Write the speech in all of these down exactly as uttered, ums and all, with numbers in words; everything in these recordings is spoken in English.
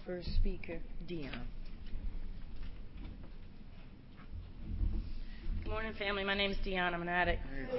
First speaker, Dion. Good morning, family. My name's Dion. I'm an addict.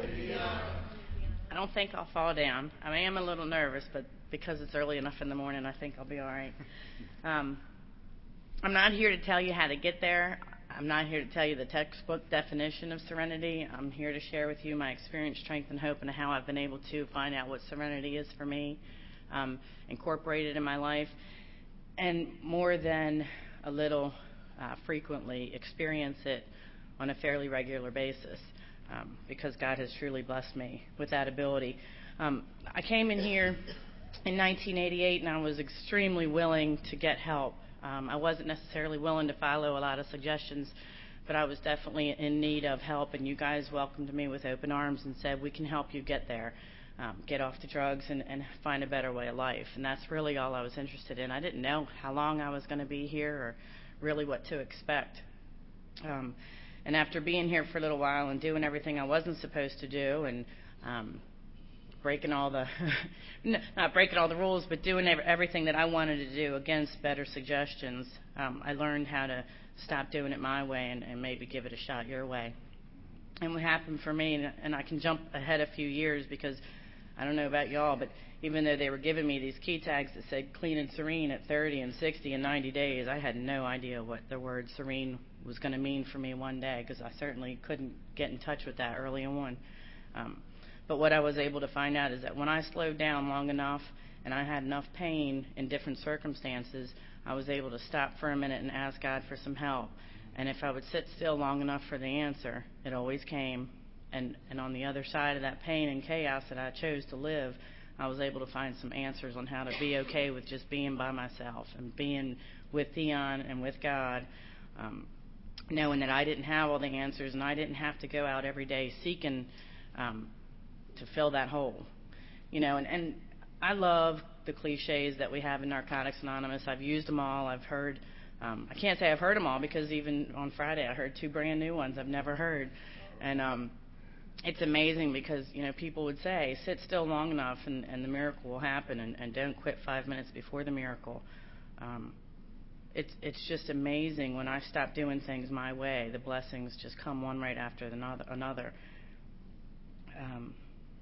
I don't think I'll fall down. I am a little nervous, but because it's early enough in the morning, I think I'll be all right. Um, I'm not here to tell you how to get there. I'm not here to tell you the textbook definition of serenity. I'm here to share with you my experience, strength, and hope, and how I've been able to find out what serenity is for me, um, incorporate it in my life, and more than a little uh, frequently experience it on a fairly regular basis, um, because God has truly blessed me with that ability. Um, I came in here in nineteen eighty-eight, and I was extremely willing to get help. Um, I wasn't necessarily willing to follow a lot of suggestions, but I was definitely in need of help, and you guys welcomed me with open arms and said, we can help you get there, um, get off the drugs and, and find a better way of life. And that's really all I was interested in. I didn't know how long I was going to be here or really what to expect. Um, and after being here for a little while and doing everything I wasn't supposed to do, and um, breaking all the, not breaking all the rules, but doing everything that I wanted to do against better suggestions, um, I learned how to stop doing it my way and, and maybe give it a shot your way. And what happened for me, and, and I can jump ahead a few years because I don't know about y'all, but even though they were giving me these key tags that said clean and serene at thirty and sixty and ninety days, I had no idea what the word serene was going to mean for me one day, because I certainly couldn't get in touch with that early on. Um, But what I was able to find out is that when I slowed down long enough and I had enough pain in different circumstances, I was able to stop for a minute and ask God for some help. And if I would sit still long enough for the answer, it always came. And, and on the other side of that pain and chaos that I chose to live, I was able to find some answers on how to be okay with just being by myself and being with Dion and with God, um, knowing that I didn't have all the answers and I didn't have to go out every day seeking um, to fill that hole, you know, and, and I love the cliches that we have in Narcotics Anonymous. I've used them all. I've heard, um, I can't say I've heard them all, because even on Friday I heard two brand new ones I've never heard, and um, it's amazing because, you know, people would say, sit still long enough and, and the miracle will happen, and, and don't quit five minutes before the miracle. Um, it's it's just amazing when I stop doing things my way, the blessings just come one right after another. another. Um,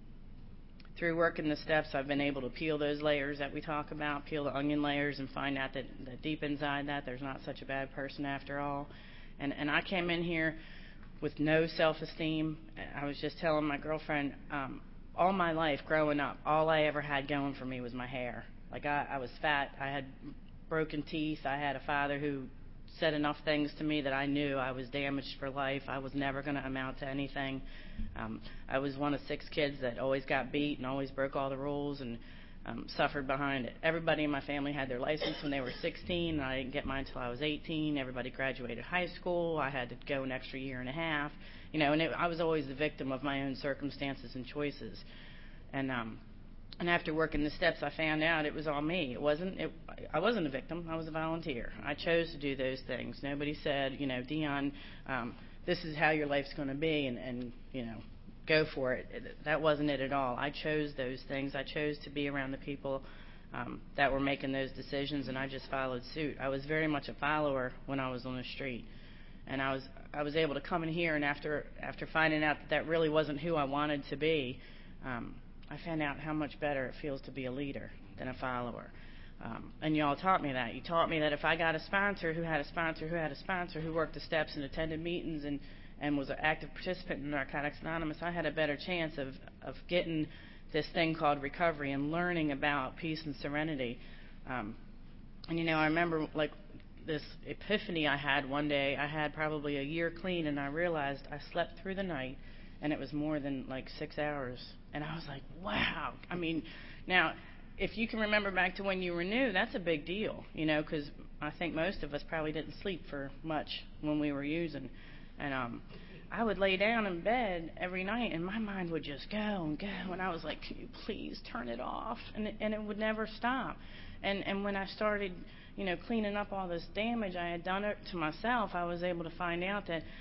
Through working the steps, I've been able to peel those layers that we talk about, peel the onion layers, and find out that, that deep inside that there's not such a bad person after all. And and I came in here with no self-esteem. I was just telling my girlfriend, um, all my life growing up, all I ever had going for me was my hair. Like I, I was fat, I had broken teeth, I had a father who said enough things to me that I knew I was damaged for life. I was never going to amount to anything. Um, I was one of six kids that always got beat and always broke all the rules and um, suffered behind it. Everybody in my family had their license when they were sixteen, and I didn't get mine until I was eighteen. Everybody graduated high school. I had to go an extra year and a half. You know, and it, I was always the victim of my own circumstances and choices. And um, And after working the steps, I found out it was all me. It wasn't. It, I wasn't a victim. I was a volunteer. I chose to do those things. Nobody said, you know, Dion, um, this is how your life's going to be, and, and you know, go for it. it. That wasn't it at all. I chose those things. I chose to be around the people um, that were making those decisions, and I just followed suit. I was very much a follower when I was on the street, and I was I was able to come in here, and after after finding out that that really wasn't who I wanted to be. Um, I found out how much better it feels to be a leader than a follower. Um, and you all taught me that. You taught me that if I got a sponsor who had a sponsor who had a sponsor who worked the steps and attended meetings and, and was an active participant in Narcotics Anonymous, I had a better chance of, of getting this thing called recovery and learning about peace and serenity. Um, and, you know, I remember, like, this epiphany I had one day. I had probably a year clean, and I realized I slept through the night, and it was more than, like, six hours. And I was like, wow. I mean, now, if you can remember back to when you were new, that's a big deal, you know, because I think most of us probably didn't sleep for much when we were using. And um, I would lay down in bed every night, and my mind would just go and go. And I was like, can you please turn it off? And it, and it would never stop. And, and when I started, you know, cleaning up all this damage I had done it to myself, I was able to find out that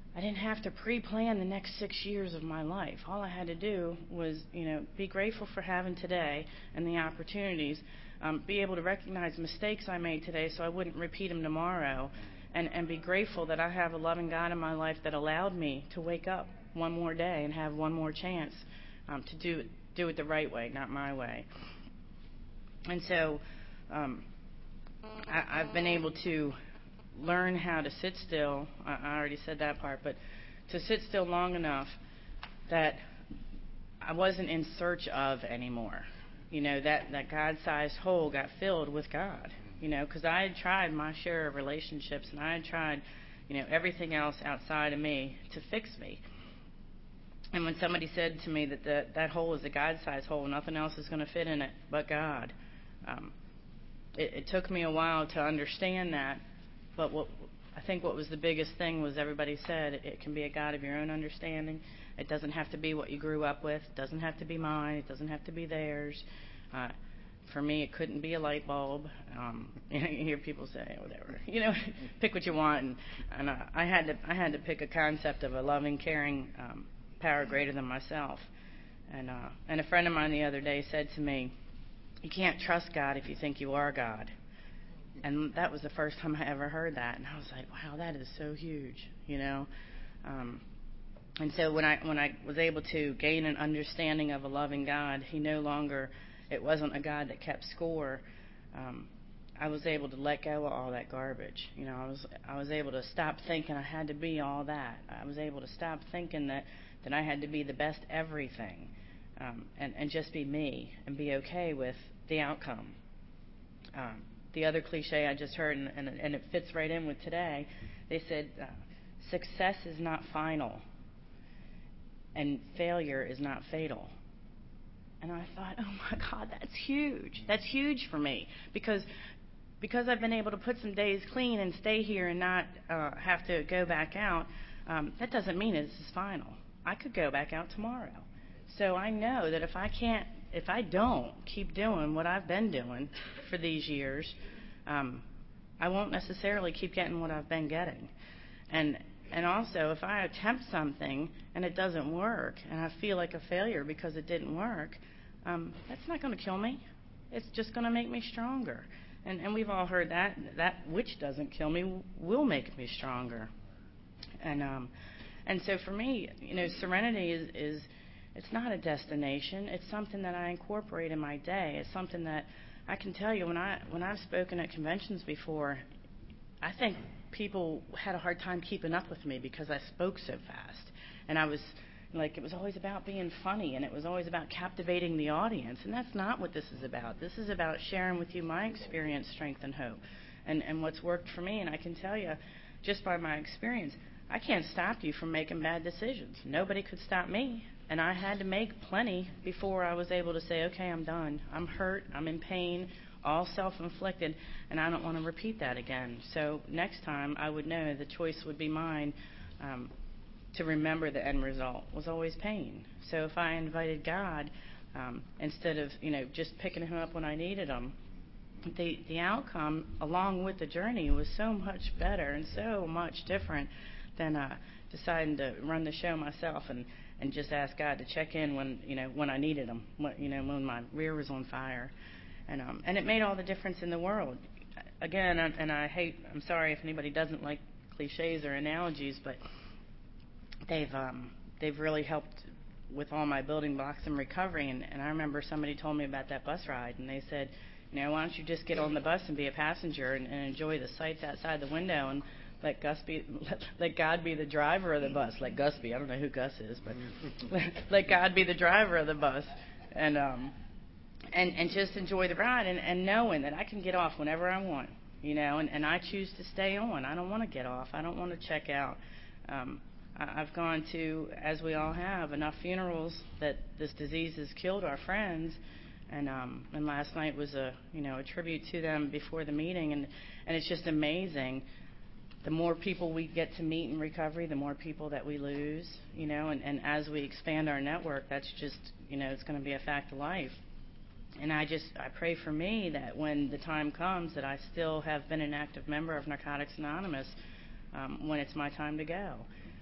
I didn't have to pre-plan the next six years of my life. All I had to do was, you know, be grateful for having today and the opportunities, um, be able to recognize mistakes I made today so I wouldn't repeat them tomorrow, and, and be grateful that I have a loving God in my life that allowed me to wake up one more day and have one more chance um, to do, do it the right way, not my way. And so um, I, I've been able to learn how to sit still. I, I already said that part, but to sit still long enough that I wasn't in search of anymore. You know, that, that God-sized hole got filled with God, you know, because I had tried my share of relationships, and I had tried, you know, everything else outside of me to fix me. And when somebody said to me that the, that hole is a God-sized hole, nothing else is going to fit in it but God, um, it, it took me a while to understand that. But what I think what was the biggest thing was everybody said it, it can be a God of your own understanding. It doesn't have to be what you grew up with. It doesn't have to be mine. It doesn't have to be theirs. Uh, for me, it couldn't be a light bulb. Um, you, know, you hear people say, whatever, you know, pick what you want. And, and uh, I had to I had to pick a concept of a loving, caring um, power greater than myself. And uh, and a friend of mine the other day said to me, "You can't trust God if you think you are God." And that was the first time I ever heard that, and I was like, "Wow, that is so huge," you know. Um, and so when I when I was able to gain an understanding of a loving God, He no longer it wasn't a God that kept score. Um, I was able to let go of all that garbage. You know, I was I was able to stop thinking I had to be all that. I was able to stop thinking that that I had to be the best everything, um, and and just be me and be okay with the outcome. Um, The other cliche I just heard, and, and, and it fits right in with today, they said, uh, success is not final, and failure is not fatal. And I thought, oh my God, that's huge. That's huge for me, because because I've been able to put some days clean and stay here and not uh, have to go back out, um, that doesn't mean this is final. I could go back out tomorrow. So I know that if I can't If I don't keep doing what I've been doing for these years, um, I won't necessarily keep getting what I've been getting. And and also, if I attempt something and it doesn't work, and I feel like a failure because it didn't work, um, that's not going to kill me. It's just going to make me stronger. And and we've all heard that that which doesn't kill me will make me stronger. And um, and so for me, you know, serenity is is. It's not a destination. It's something that I incorporate in my day. It's something that I can tell you when I when I've spoken at conventions before, I think people had a hard time keeping up with me because I spoke so fast. And I was like, it was always about being funny, and it was always about captivating the audience. And that's not what this is about. This is about sharing with you my experience, strength, and hope, and, and what's worked for me. And I can tell you, just by my experience, I can't stop you from making bad decisions. Nobody could stop me. And I had to make plenty before I was able to say, okay, I'm done. I'm hurt. I'm in pain, all self-inflicted, and I don't want to repeat that again. So next time I would know the choice would be mine um, to remember the end result was always pain. So if I invited God, um, instead of, you know, just picking him up when I needed him, the, the outcome along with the journey was so much better and so much different than uh, deciding to run the show myself and and just ask God to check in when, you know, when I needed him, when, you know, when my rear was on fire. And um, and it made all the difference in the world. Again, and, and I hate, I'm sorry if anybody doesn't like cliches or analogies, but they've um, they've really helped with all my building blocks and recovery. And, and I remember somebody told me about that bus ride, and they said, you know, why don't you just get on the bus and be a passenger and, and enjoy the sights outside the window, and Let Gus be, let, let God be the driver of the bus. Let Gus be. I don't know who Gus is, but let, let God be the driver of the bus, and um, and and just enjoy the ride, and, and knowing that I can get off whenever I want, you know, and, and I choose to stay on. I don't want to get off. I don't want to check out. Um, I, I've gone to, as we all have, enough funerals that this disease has killed our friends. And um, and last night was a you know a tribute to them before the meeting, and, and it's just amazing. The more people we get to meet in recovery, the more people that we lose, you know, and, and as we expand our network, that's just, you know, it's going to be a fact of life. And I just, I pray for me that when the time comes that I still have been an active member of Narcotics Anonymous um, when it's my time to go.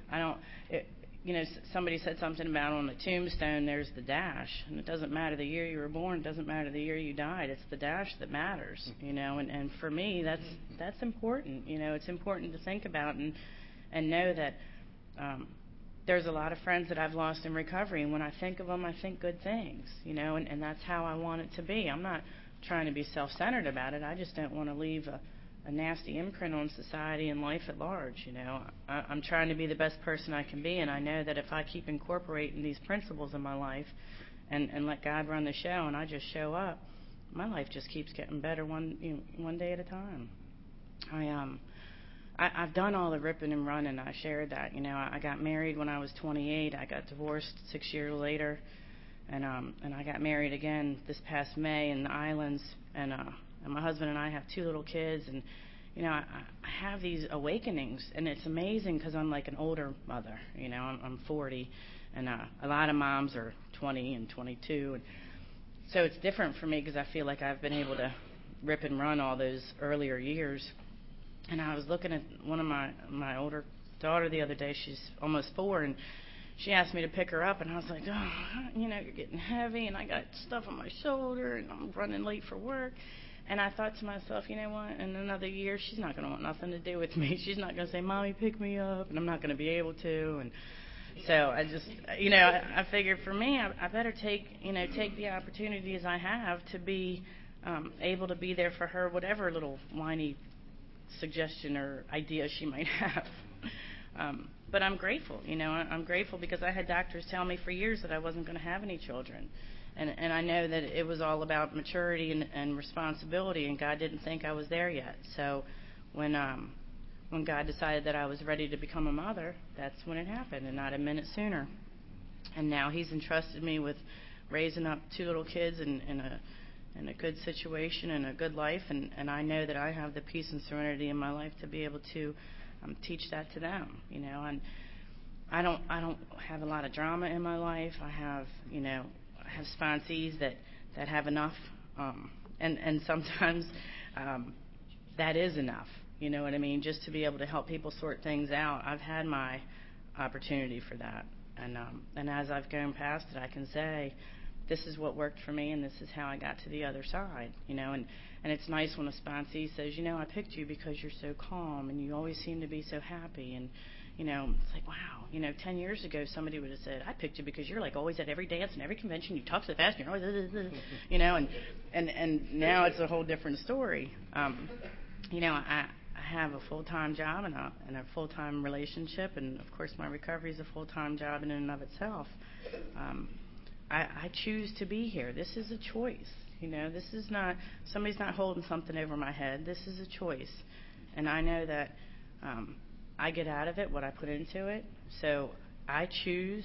I don't. It, you know, somebody said something about on the tombstone. There's the dash, and it doesn't matter the year you were born. It doesn't matter the year you died. It's the dash that matters. You know, and, and for me, that's that's important. You know, it's important to think about and and know that. Um, There's a lot of friends that I've lost in recovery, and when I think of them, I think good things, you know, and, and that's how I want it to be. I'm not trying to be self-centered about it. I just don't want to leave a, a nasty imprint on society and life at large, you know. I, I'm trying to be the best person I can be, and I know that if I keep incorporating these principles in my life and, and let God run the show and I just show up, my life just keeps getting better one you know, one day at a time. I um. I, I've done all the ripping and running. I shared that. You know, I, I got married when I was twenty-eight. I got divorced six years later, and um, and I got married again this past May in the islands. And uh, and my husband and I have two little kids. And you know, I, I have these awakenings, and it's amazing because I'm like an older mother. You know, I'm, I'm forty, and uh, a lot of moms are twenty and twenty-two, and so it's different for me because I feel like I've been able to rip and run all those earlier years. And I was looking at one of my my older daughter the other day. She's almost four, and she asked me to pick her up. And I was like, oh, you know, you're getting heavy, and I got stuff on my shoulder, and I'm running late for work. And I thought to myself, you know what? In another year, she's not going to want nothing to do with me. She's not going to say, Mommy, pick me up, and I'm not going to be able to. And so I just, you know, I, I figured for me, I, I better take, you know, take the opportunities I have to be um, able to be there for her, whatever little whiny suggestion or idea she might have. Um, but I'm grateful, you know, I'm grateful because I had doctors tell me for years that I wasn't going to have any children. And, and I know that it was all about maturity and, and responsibility, and God didn't think I was there yet. So when um, when God decided that I was ready to become a mother, that's when it happened, and not a minute sooner. And now He's entrusted me with raising up two little kids in, in a in a good situation and a good life, and, and I know that I have the peace and serenity in my life to be able to um, teach that to them, you know. And I don't I don't have a lot of drama in my life. I have, you know, I have sponsees that, that have enough, um, and and sometimes um, that is enough. You know what I mean? Just to be able to help people sort things out. I've had my opportunity for that, and um, and as I've gone past it, I can say, this is what worked for me, and this is how I got to the other side, you know. And, and it's nice when a sponsee says, you know, I picked you because you're so calm, and you always seem to be so happy. And, you know, it's like, wow. You know, ten years ago, somebody would have said, I picked you because you're, like, always at every dance and every convention. You talk so fast, and you're always, you know. And, and, and now it's a whole different story. Um, you know, I, I have a full-time job and a, and a full-time relationship, and, of course, my recovery is a full-time job in and of itself. Um I, I choose to be here. This is a choice. You know, this is not, somebody's not holding something over my head. This is a choice. And I know that um, I get out of it what I put into it. So I choose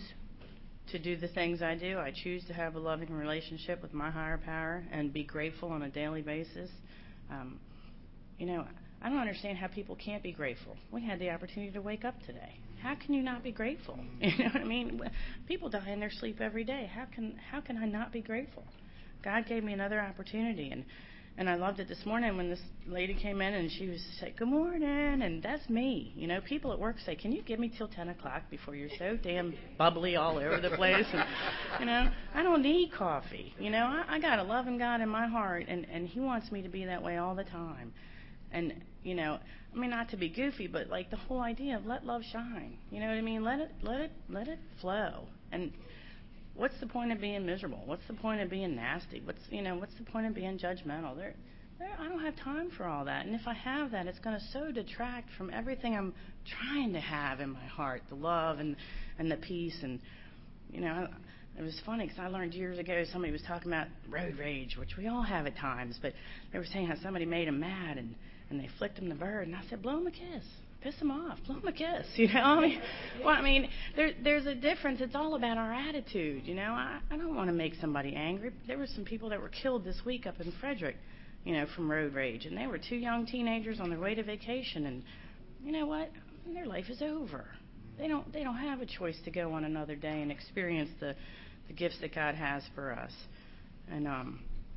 to do the things I do. I choose to have a loving relationship with my higher power and be grateful on a daily basis. Um, you know, I don't understand how people can't be grateful. We had the opportunity to wake up today. How can you not be grateful? You know what I mean? People die in their sleep every day. How can how can I not be grateful? God gave me another opportunity, and and I loved it this morning when this lady came in and she was like, "Good morning," and that's me. You know, people at work say, "Can you give me till ten o'clock before you're so damn bubbly all over the place?" And you know, I don't need coffee. You know, I, I got a loving God in my heart, and and He wants me to be that way all the time. And you know, I mean, not to be goofy, but like the whole idea of let love shine. You know what I mean? Let it, let it, let it flow. And what's the point of being miserable? What's the point of being nasty? What's you know, what's the point of being judgmental? There, there. I don't have time for all that. And if I have that, it's going to so detract from everything I'm trying to have in my heart, the love and and the peace. And you know, it was funny because I learned years ago somebody was talking about road rage, which we all have at times. But they were saying how somebody made them mad and. And they flicked him the bird, and I said, blow him a kiss. Piss him off. Blow him a kiss. You know, I mean, well, I mean, there, there's a difference. It's all about our attitude. You know, I, I don't want to make somebody angry. There were some people that were killed this week up in Frederick, you know, from road rage, and they were two young teenagers on their way to vacation. And you know what? Their life is over. They don't. They don't have a choice to go on another day and experience the, the gifts that God has for us. And um.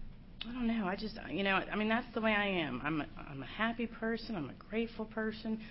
I don't know. I just, you know, I mean, that's the way I am. I'm a, I'm a happy person. I'm a grateful person.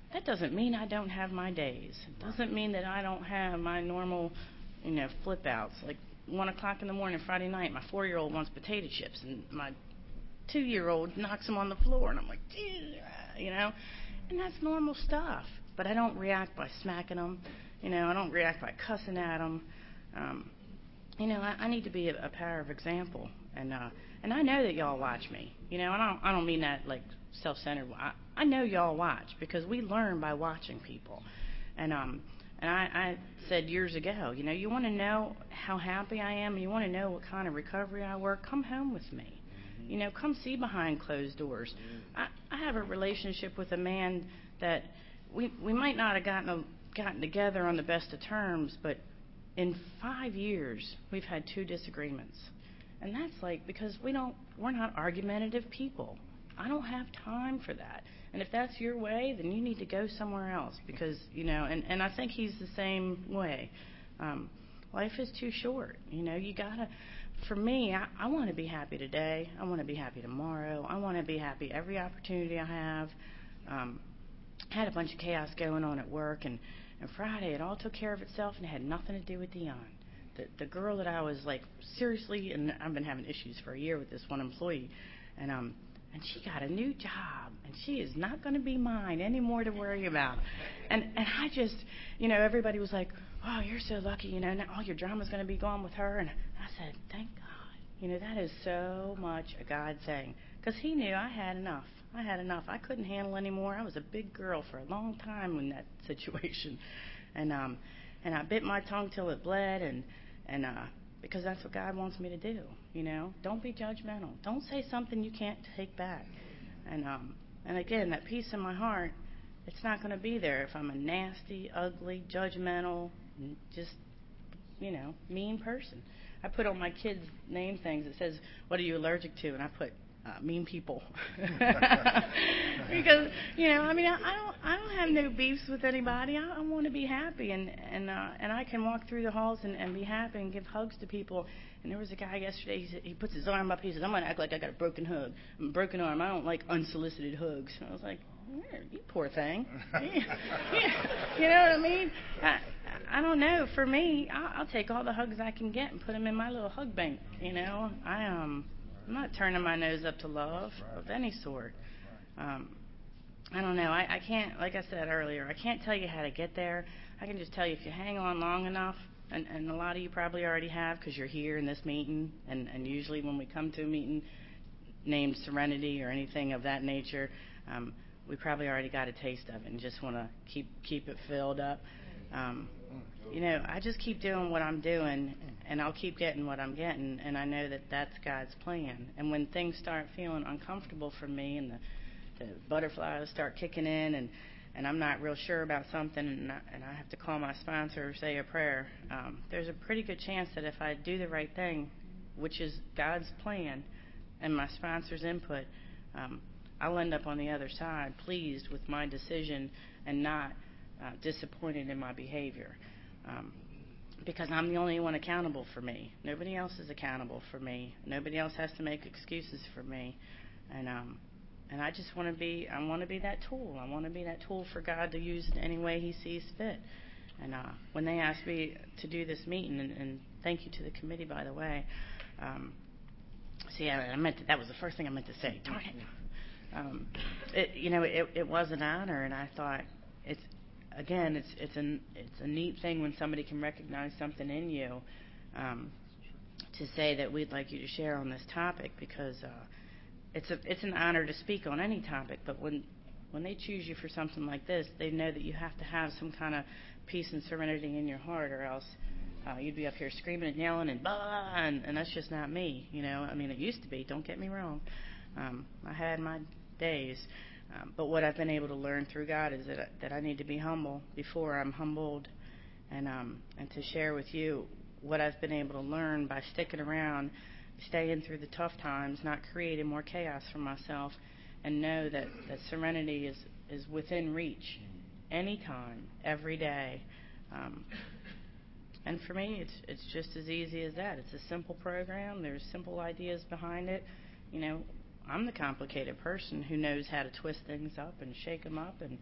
that doesn't mean I don't have my days. It doesn't mean that I don't have my normal, you know, flip outs. Like one o'clock in the morning, Friday night, my four-year-old wants potato chips, and my two-year-old knocks them on the floor, and I'm like, you know, and that's normal stuff. But I don't react by smacking them. You know, I don't react by cussing at them. Um, you know, I, I need to be a, a power of example, and uh, and I know that y'all watch me. You know, and I don't I don't mean that like self-centered. I, I know y'all watch because we learn by watching people, and um and I, I said years ago, you know, you want to know how happy I am, and you want to know what kind of recovery I work. Come home with me. You know, come see behind closed doors. I, I have a relationship with a man that we we might not have gotten a, gotten together on the best of terms, but in five years we've had two disagreements, and that's like because we don't we're not argumentative people. I don't have time for that. And if that's your way, then you need to go somewhere else because you know. And and I think he's the same way. Um, life is too short. You know, you gotta. For me, I, I want to be happy today. I want to be happy tomorrow. I want to be happy every opportunity I have. Um, I had a bunch of chaos going on at work, and, and Friday it all took care of itself, and it had nothing to do with Dion. The, the girl that I was like seriously, and I've been having issues for a year with this one employee, and um, and she got a new job, and she is not going to be mine anymore to worry about. And and I just, you know, everybody was like, "Oh, you're so lucky, you know, now all your drama's going to be gone with her." And I said, "Thank God." You know, that is so much a God saying, because He knew I had enough. I had enough. I couldn't handle anymore. I was a big girl for a long time in that situation, and um, and I bit my tongue till it bled, and and uh, because that's what God wants me to do. You know, don't be judgmental. Don't say something you can't take back. And um, and again, that peace in my heart, it's not going to be there if I'm a nasty, ugly, judgmental, just you know, mean person. I put on my kids' name things. It says, "What are you allergic to?" And I put uh, mean people because you know, I mean, I, I don't, I don't have no beefs with anybody. I, I want to be happy, and and uh, and I can walk through the halls and, and be happy and give hugs to people. And there was a guy yesterday. He said, he puts his arm up. He says, "I'm gonna act like I got a broken hug. I'm a broken arm. I don't like unsolicited hugs." And I was like, yeah, "You poor thing." Yeah. Yeah. You know what I mean? I, I don't know. For me, I'll, I'll take all the hugs I can get and put them in my little hug bank. You know, I um, I'm not turning my nose up to love of any sort. Um, I don't know. I, I can't, like I said earlier, I can't tell you how to get there. I can just tell you if you hang on long enough, and, and a lot of you probably already have because you're here in this meeting, and, and usually when we come to a meeting named Serenity or anything of that nature, um, we probably already got a taste of it and just want to keep keep it filled up. Um, you know, I just keep doing what I'm doing, and I'll keep getting what I'm getting, and I know that that's God's plan. And when things start feeling uncomfortable for me and the, the butterflies start kicking in, and, and I'm not real sure about something, and I, and I have to call my sponsor or say a prayer, um, there's a pretty good chance that if I do the right thing, which is God's plan and my sponsor's input, um, I'll end up on the other side pleased with my decision and not uh, disappointed in my behavior. Um, because I'm the only one accountable for me. Nobody else is accountable for me. Nobody else has to make excuses for me. And um, and I just want to be, I want to be that tool. I want to be that tool for God to use in any way He sees fit. And uh, when they asked me to do this meeting, and, and thank you to the committee, by the way. Um, see, I, I meant to, that was the first thing I meant to say. Darn it. Um, it you know, it, it was an honor, and I thought it's. Again, it's it's an it's a neat thing when somebody can recognize something in you, um, to say that we'd like you to share on this topic because uh, it's a it's an honor to speak on any topic. But when when they choose you for something like this, they know that you have to have some kind of peace and serenity in your heart, or else uh, you'd be up here screaming and yelling and blah, and, and that's just not me. You know, I mean, it used to be. Don't get me wrong. Um, I had my days. Um, but what I've been able to learn through God is that that I need to be humble before I'm humbled, and um, and to share with you what I've been able to learn by sticking around, staying through the tough times, not creating more chaos for myself, and know that, that serenity is, is within reach, anytime, every day. Um, and for me, it's it's just as easy as that. It's a simple program. There's simple ideas behind it. You know. I'm the complicated person who knows how to twist things up and shake them up and,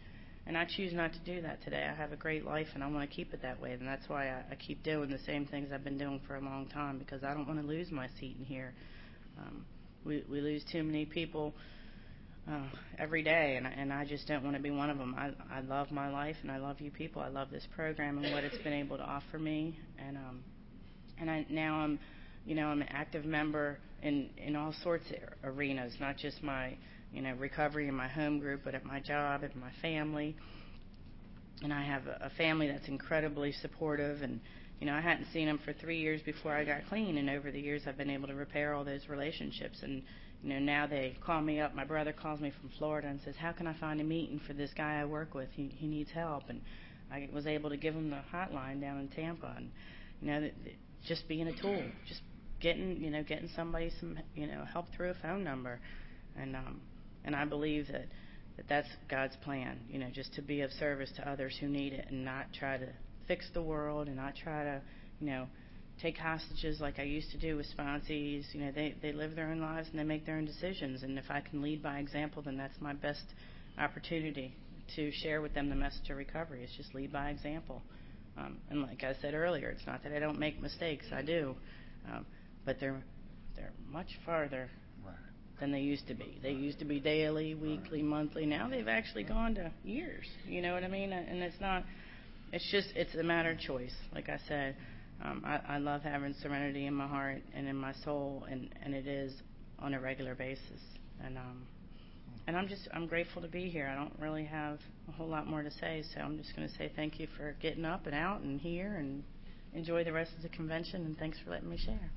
And I choose not to do that today. I have a great life, and I want to keep it that way. And that's why I, I keep doing the same things I've been doing for a long time, because I don't want to lose my seat in here. Um, we, we lose too many people uh, every day, and, and I just don't want to be one of them. I, I love my life, and I love you people. I love this program and what it's been able to offer me. And um, and I, now I'm, you know, I'm an active member in, in all sorts of arenas, not just my you know, recovery in my home group, but at my job, at my family. And I have a, a family that's incredibly supportive. And, you know, I hadn't seen them for three years before I got clean. And over the years, I've been able to repair all those relationships. And, you know, now they call me up. My brother calls me from Florida and says, how can I find a meeting for this guy I work with? He, he needs help. And I was able to give him the hotline down in Tampa. And, you know, th- th- just being a tool, just getting, you know, getting somebody some, you know, help through a phone number. And, um, And I believe that, that that's God's plan, you know, just to be of service to others who need it and not try to fix the world and not try to, you know, take hostages like I used to do with sponsees. You know, they, they live their own lives and they make their own decisions. And if I can lead by example, then that's my best opportunity to share with them the message of recovery. It's just lead by example. Um, and like I said earlier, it's not that I don't make mistakes. I do. Um, but they're they're much farther than they used to be. They used to be daily, weekly, monthly. Now they've actually gone to years. You know what I mean? And it's not, it's just, it's a matter of choice. Like I said, um, I, I love having serenity in my heart and in my soul, and, and it is on a regular basis. And um, and I'm just, I'm grateful to be here. I don't really have a whole lot more to say, so I'm just going to say thank you for getting up and out and here, and enjoy the rest of the convention, and thanks for letting me share.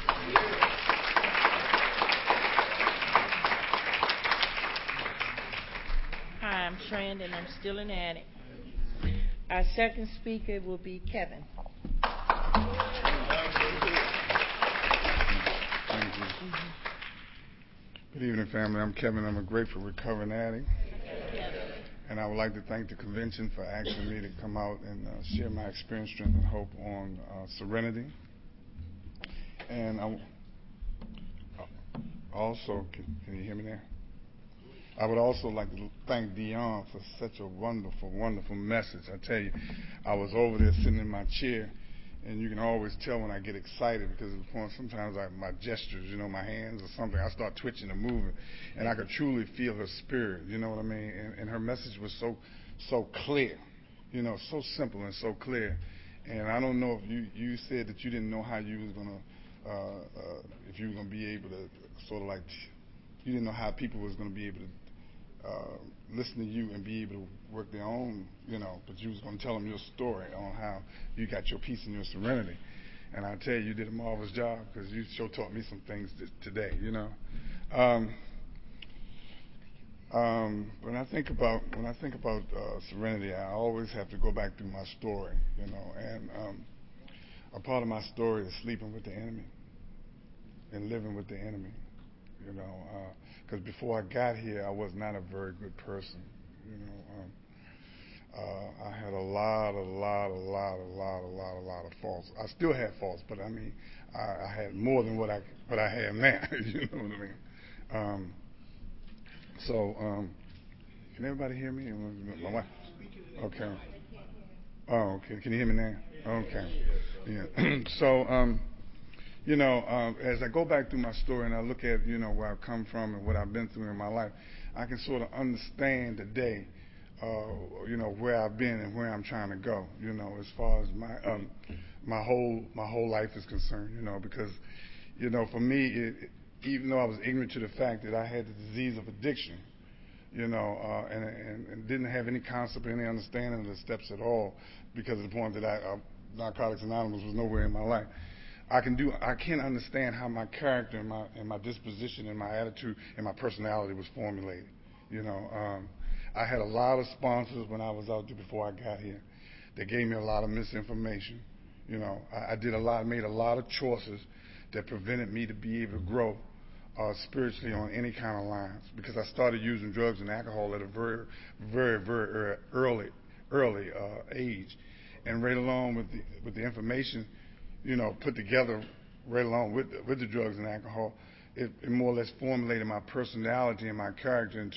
Hi, I'm Trend, and I'm still an addict. Our second speaker will be Kevin. Thank you. Good evening, family. I'm Kevin. I'm a grateful recovering addict. And I would like to thank the convention for asking me to come out and uh, share my experience, strength, and hope on uh, serenity. And I also, can, can you hear me there? I would also like to thank Dion for such a wonderful, wonderful message. I tell you, I was over there sitting in my chair, and you can always tell when I get excited because of the point, sometimes I, my gestures, you know, my hands or something, I start twitching and moving, and I could truly feel her spirit, you know what I mean? And, and her message was so, so clear, you know, so simple and so clear. And I don't know if you, you said that you didn't know how you was going to, uh, uh, if you were going to be able to sort of like, you didn't know how people was going to be able to Uh, listen to you and be able to work their own, you know, but you was going to tell them your story on how you got your peace and your serenity. And I tell you, you did a marvelous job because you sure taught me some things th- today, you know. Um, um, when I think about when I think about uh, serenity, I always have to go back through my story, you know. And um, a part of my story is sleeping with the enemy and living with the enemy, you know. Uh, Because before I got here, I was not a very good person. You know, um, uh, I had a lot, a lot, a lot, a lot, a lot, a lot of faults. I still had faults, but I mean, I, I had more than what I what I have now. You know what I mean? Um, so, um, can everybody hear me? My wife? Okay. Oh, okay. Can you hear me now? Okay. Yeah. so. Um, You know, um, as I go back through my story and I look at, you know, where I've come from and what I've been through in my life, I can sort of understand today, uh, you know, where I've been and where I'm trying to go, you know, as far as my um, my whole my whole life is concerned, you know, because, you know, for me, it, even though I was ignorant to the fact that I had the disease of addiction, you know, uh, and, and, and didn't have any concept or any understanding of the steps at all, because of the point that I, uh, Narcotics Anonymous was nowhere in my life. I can do. I can't understand how my character and my and my disposition and my attitude and my personality was formulated. You know, um, I had a lot of sponsors when I was out there before I got here. They gave me a lot of misinformation. You know, I, I did a lot, made a lot of choices that prevented me to be able to grow uh, spiritually on any kind of lines, because I started using drugs and alcohol at a very, very, very early, early uh, age, and right along with the with the information, you know, put together right along with with the drugs and alcohol, it, it more or less formulated my personality and my character into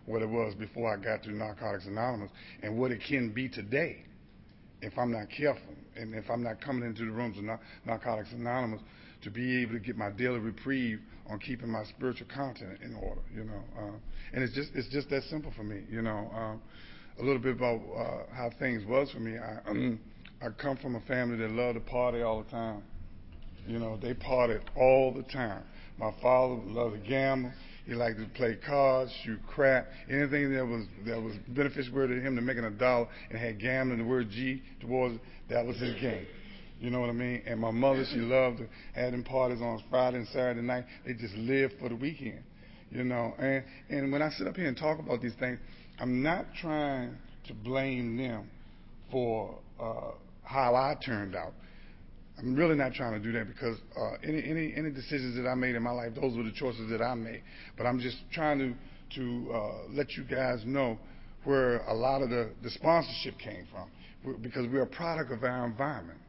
what it was before I got to Narcotics Anonymous and what it can be today if I'm not careful and if I'm not coming into the rooms of Nar- Narcotics Anonymous to be able to get my daily reprieve on keeping my spiritual content in order, you know. Uh, and it's just it's just that simple for me, you know. Um, a little bit about uh, how things was for me. I, um, I come from a family that loved to party all the time. You know, they partied all the time. My father loved to gamble. He liked to play cards, shoot crap, anything that was that was beneficial to him to making a dollar and had gambling, the word G towards it, that was his game. You know what I mean? And my mother, she loved to have them parties on Friday and Saturday night. They just lived for the weekend. You know, and, and when I sit up here and talk about these things, I'm not trying to blame them for uh, how I turned out. I'm really not trying to do that because uh, any, any any decisions that I made in my life, those were the choices that I made. But I'm just trying to to uh, let you guys know where a lot of the, the sponsorship came from, we're, because we're a product of our environment.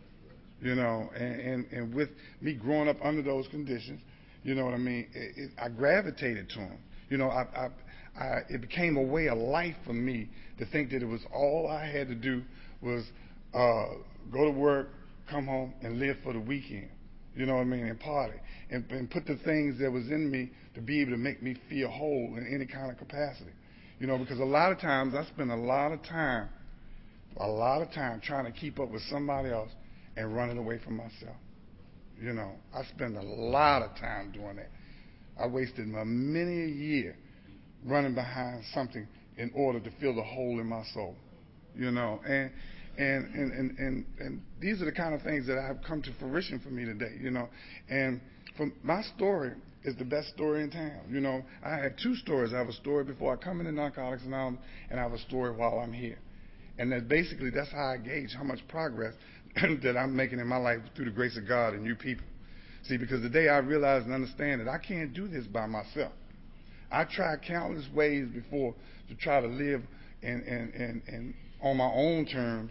You know, and, and, and with me growing up under those conditions, you know what I mean, it, it, I gravitated to them. You know, I, I, I, it became a way of life for me to think that it was all I had to do was uh, go to work, come home, and live for the weekend. You know what I mean, and party. And, and put the things that was in me to be able to make me feel whole in any kind of capacity. You know, because a lot of times I spend a lot of time, a lot of time trying to keep up with somebody else and running away from myself. You know, I spend a lot of time doing that. I wasted my many a year running behind something in order to fill the hole in my soul. You know, and and and and and, and these are the kind of things that have come to fruition for me today. You know, and from my story is the best story in town. You know, I have two stories. I have a story before I come into Narcotics Anonymous, and I have a story while I'm here. And that basically that's how I gauge how much progress that I'm making in my life through the grace of God and you people. See, because the day I realize and understand that I can't do this by myself. I tried countless ways before to try to live in, in, in, in on my own terms,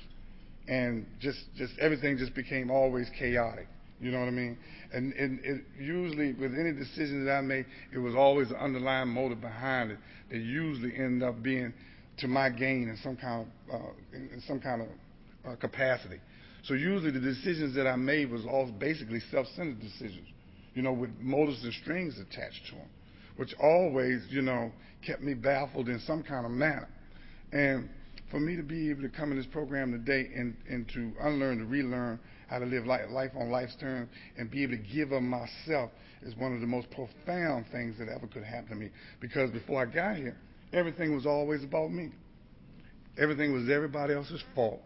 and just, just everything just became always chaotic. You know what I mean? And, and it, usually with any decision that I made, it was always an underlying motive behind it that usually ended up being to my gain in some kind of uh, in, in some kind of uh, capacity. So usually the decisions that I made was all basically self-centered decisions, you know, with motives and strings attached to them, which always, you know, kept me baffled in some kind of manner. And for me to be able to come in this program today and, and to unlearn, to relearn how to live life on life's terms and be able to give of myself is one of the most profound things that ever could happen to me. Because before I got here, everything was always about me. Everything was everybody else's fault.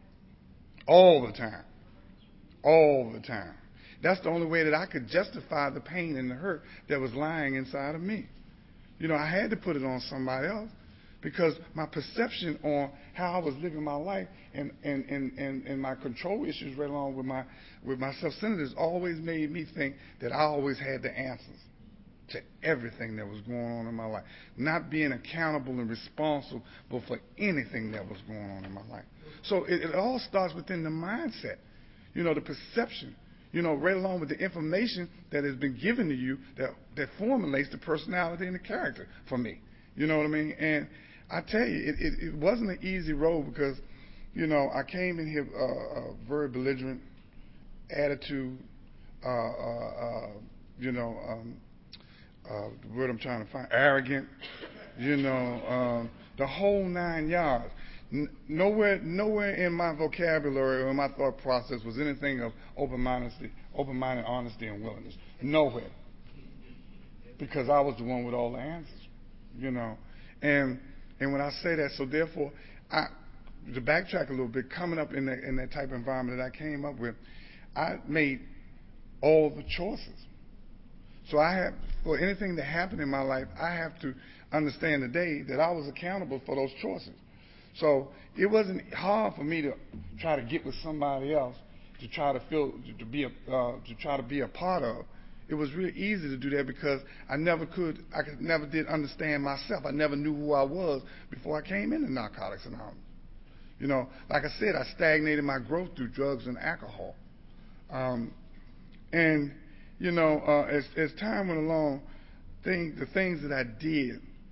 All the time. All the time. That's the only way that I could justify the pain and the hurt that was lying inside of me. You know, I had to put it on somebody else because my perception on how I was living my life and, and, and, and, and my control issues right along with my with my self-centeredness always made me think that I always had the answers to everything that was going on in my life. Not being accountable and responsible for anything that was going on in my life. So it, it all starts within the mindset, you know, the perception, you know, right along with the information that has been given to you that, that formulates the personality and the character for me. You know what I mean? And I tell you, it, it, it wasn't an easy road because, you know, I came in here uh, uh, very belligerent, attitude, uh, uh, uh, you know, um, uh, the word I'm trying to find, arrogant, you know, um, the whole nine yards. N- nowhere, nowhere in my vocabulary or in my thought process was anything of open-minded, open-minded honesty and willingness. Nowhere, because I was the one with all the answers, you know. And and when I say that, so therefore, I to backtrack a little bit, coming up in that in that type of environment that I came up with, I made all the choices. So I have, for anything that happened in my life, I have to understand today that I was accountable for those choices. So it wasn't hard for me to try to get with somebody else to try to feel to be a, uh, to try to be a part of. It was really easy to do that because I never could, I could, never did understand myself. I never knew who I was before I came into Narcotics Anonymous. You know, like I said, I stagnated my growth through drugs and alcohol. Um, and, you know, uh, as, as time went along, thing, the things that I did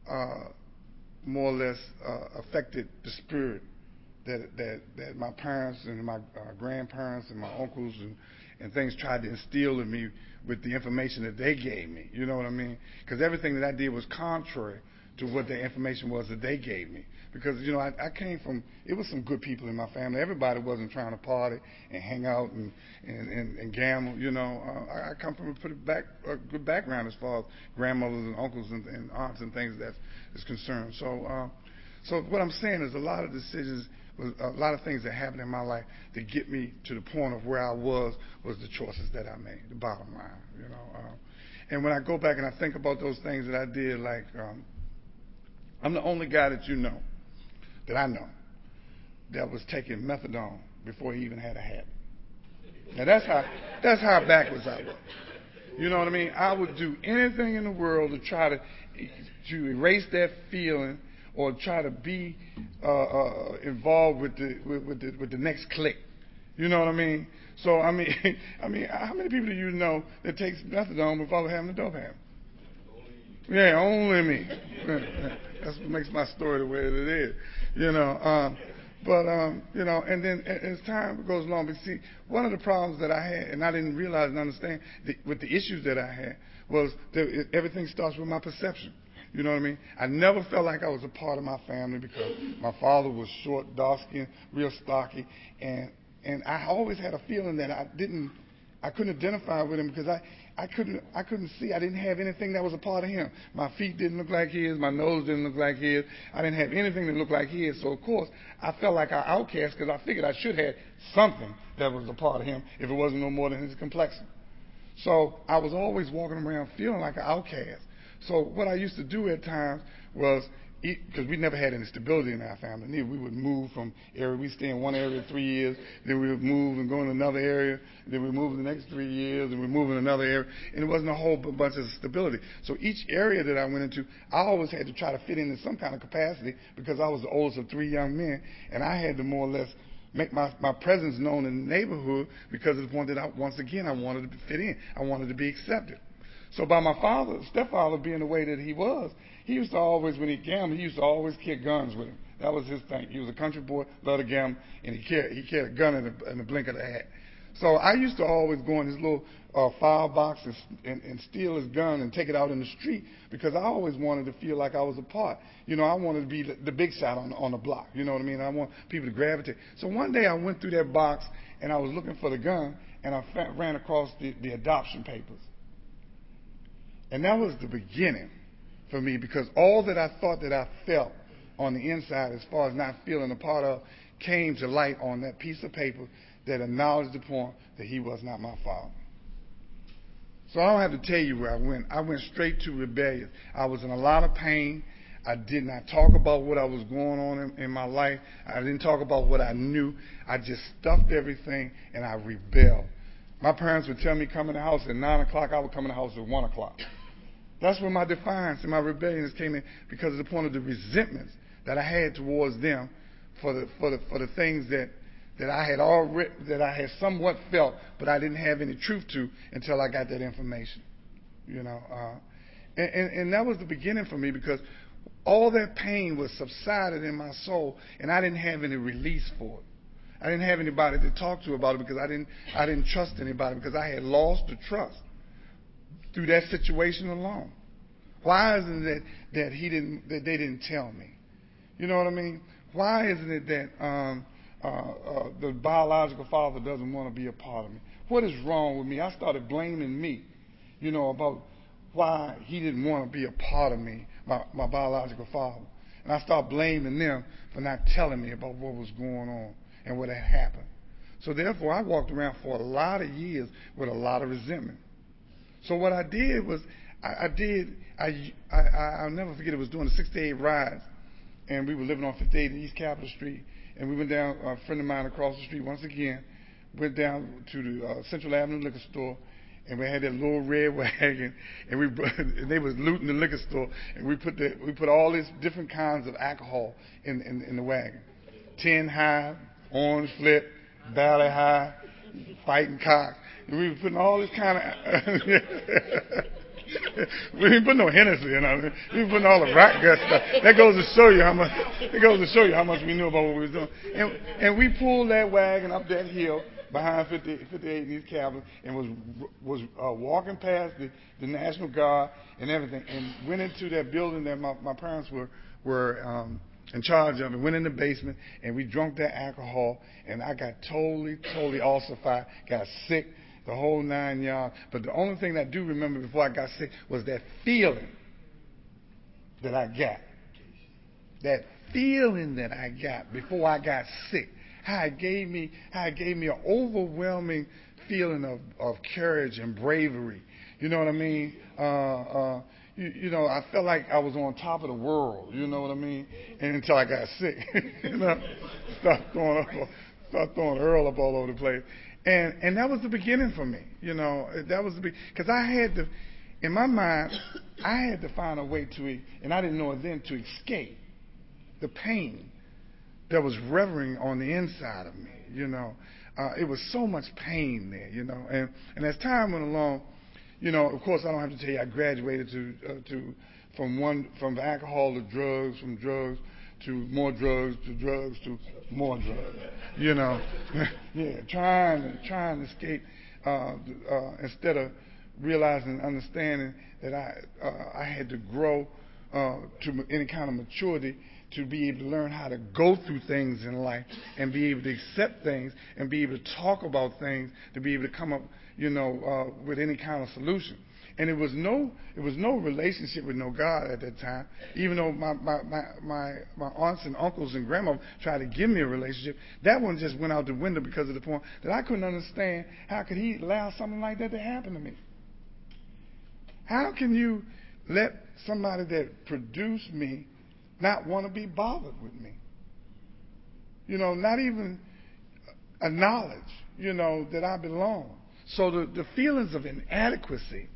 uh, more or less uh, affected the spirit that that that my parents and my uh, grandparents and my uncles and, and things tried to instill in me with the information that they gave me. You know what I mean? Because everything that I did was contrary to what the information was that they gave me. Because, you know, I, I came from, it was some good people in my family. Everybody wasn't trying to party and hang out and, and, and, and gamble, you know. Uh, I, I come from a pretty back, a good background as far as grandmothers and uncles and, and aunts and things that is concerned. So, uh, so what I'm saying is a lot of decisions, a lot of things that happened in my life to get me to the point of where I was, was the choices that I made, the bottom line, you know. Uh, and when I go back and I think about those things that I did, like, um, I'm the only guy that you know, that I know, that was taking methadone before he even had a habit. Now that's how that's how backwards I was. You know what I mean? I would do anything in the world to try to to erase that feeling or try to be uh, uh, involved with the with, with the with the next clique. You know what I mean? So I mean, I mean, how many people do you know that takes methadone without having a dope habit? Yeah, only me. That's what makes my story the way that it is, you know. Um, but, um, you know, and then as time goes along, but see, one of the problems that I had, and I didn't realize and understand the, with the issues that I had, was that it, everything starts with my perception. You know what I mean? I never felt like I was a part of my family because my father was short, dark-skinned, real stocky, and and I always had a feeling that I didn't, I couldn't identify with him because I, I couldn't I couldn't see. I didn't have anything that was a part of him. My feet didn't look like his. My nose didn't look like his. I didn't have anything that looked like his. So, of course, I felt like an outcast because I figured I should have something that was a part of him if it wasn't no more than his complexion. So I was always walking around feeling like an outcast. So what I used to do at times was, because we never had any stability in our family, neither. We would move from area. We stay in one area three years, then we would move and go in another area, then we move in the next three years, and we move in another area, and it wasn't a whole bunch of stability. So each area that I went into, I always had to try to fit in in some kind of capacity because I was the oldest of three young men, and I had to more or less make my, my presence known in the neighborhood because it's one that I, once again, I wanted to fit in. I wanted to be accepted. So by my father, stepfather being the way that he was, he used to always, when he gambled, he used to always carry guns with him. That was his thing. He was a country boy, loved to gamble, and he carried, he carried a gun in the, in the blink of the hat. So I used to always go in his little uh, file box and, and, and steal his gun and take it out in the street because I always wanted to feel like I was a part. You know, I wanted to be the, the big shot on, on the block. You know what I mean? I want people to gravitate. So one day I went through that box and I was looking for the gun and I fa- ran across the, the adoption papers. And that was the beginning for me because all that I thought that I felt on the inside as far as not feeling a part of came to light on that piece of paper that acknowledged the point that he was not my father. So I don't have to tell you where I went. I went straight to rebellion. I was in a lot of pain. I did not talk about what I was going on in, in my life. I didn't talk about what I knew. I just stuffed everything and I rebelled. My parents would tell me come in the house at nine o'clock. I would come in the house at one o'clock. That's where my defiance and my rebellion came in because of the point of the resentments that I had towards them for the for the for the things that that I had already that I had somewhat felt, but I didn't have any truth to until I got that information. You know, uh, and, and and that was the beginning for me because all that pain was subsided in my soul, and I didn't have any release for it. I didn't have anybody to talk to about it because I didn't I didn't trust anybody because I had lost the trust through that situation alone. Why isn't it that, that he didn't that they didn't tell me? You know what I mean? Why isn't it that um, uh, uh, the biological father doesn't want to be a part of me? What is wrong with me? I started blaming me, you know, about why he didn't want to be a part of me, my, my biological father. And I started blaming them for not telling me about what was going on and what had happened. So therefore, I walked around for a lot of years with a lot of resentment. So what I did was, I, I did, I, I, I'll never forget, it was doing the sixty-eight rides, and we were living on fifty-eight in East Capitol Street, and we went down, a friend of mine across the street once again, went down to the uh, Central Avenue liquor store, and we had that little red wagon, and we and they was looting the liquor store, and we put the, we put all these different kinds of alcohol in, in, in the wagon. Tin High, Orange Flip, Valley High, Fighting Cock. And we were putting all this kind of We didn't put no Hennessy in it. We were putting all the rock gut stuff. That goes to show you how much. It goes to show you how much we knew about what we was doing. And, and we pulled that wagon up that hill behind fifty, fifty-eight in East Capitol, and was was uh, walking past the, the National Guard and everything, and went into that building that my, my parents were were um, in charge of, and went in the basement, and we drank that alcohol, and I got totally, totally ossified, got sick, the whole nine yards. But the only thing I do remember before I got sick was that feeling that I got. That feeling that I got before I got sick. How it gave me, how it gave me an overwhelming feeling of, of courage and bravery. You know what I mean? Uh, uh, you, you know, I felt like I was on top of the world. You know what I mean? And until I got sick, you know, start throwing up, start throwing Earl up all over the place. And and that was the beginning for me. You know, that was the be because I had to, in my mind, I had to find a way to, and I didn't know it then, to escape the pain that was revering on the inside of me. You know, uh, it was so much pain there. You know, and and as time went along, you know, of course, I don't have to tell you, I graduated to uh, to from one from alcohol to drugs, from drugs to more drugs, to drugs to more drugs. You know, yeah, trying to trying to escape uh, uh, instead of realizing and understanding that I uh, I had to grow uh, to any kind of maturity to be able to learn how to go through things in life and be able to accept things and be able to talk about things, to be able to come up, you know, uh, with any kind of solution. And it was no, it was no relationship with no God at that time. Even though my my my my, my aunts and uncles and grandma tried to give me a relationship, that one just went out the window because of the point that I couldn't understand how could He allow something like that to happen to me. How can you let somebody that produced me not want to be bothered with me? You know, not even acknowledge, you know, that I belong. So the, the feelings of inadequacy,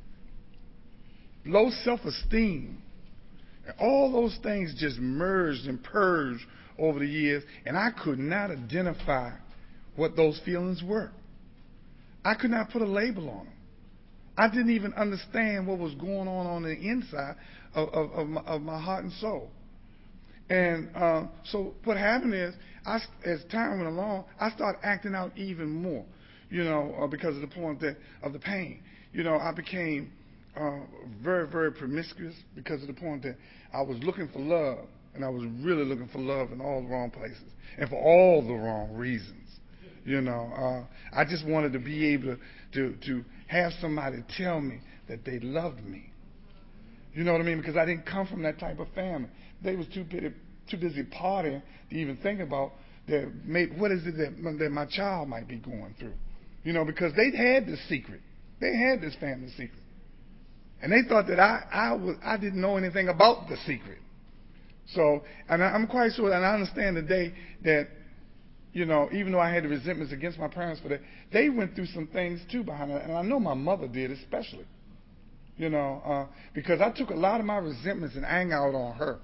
low self-esteem, and all those things just merged and purged over the years, and I could not identify what those feelings were. I could not put a label on them. I didn't even understand what was going on on the inside of, of, of, my, of my heart and soul. And uh, so what happened is, I, as time went along, I started acting out even more, you know, uh, because of the point that, of the pain. You know, I became uh, very, very promiscuous because of the point that I was looking for love, and I was really looking for love in all the wrong places and for all the wrong reasons. You know, uh, I just wanted to be able to, to, to have somebody tell me that they loved me. You know what I mean? Because I didn't come from that type of family. They was too busy, too busy partying to even think about that. Maybe, what is it that, that my child might be going through? You know, because they had this secret. They had this family secret, and they thought that I I was I didn't know anything about the secret. So, and I, I'm quite sure, and I understand today that, you know, even though I had the resentments against my parents for that, they went through some things too behind that, and I know my mother did especially. You know, uh, because I took a lot of my resentments and anger out on her.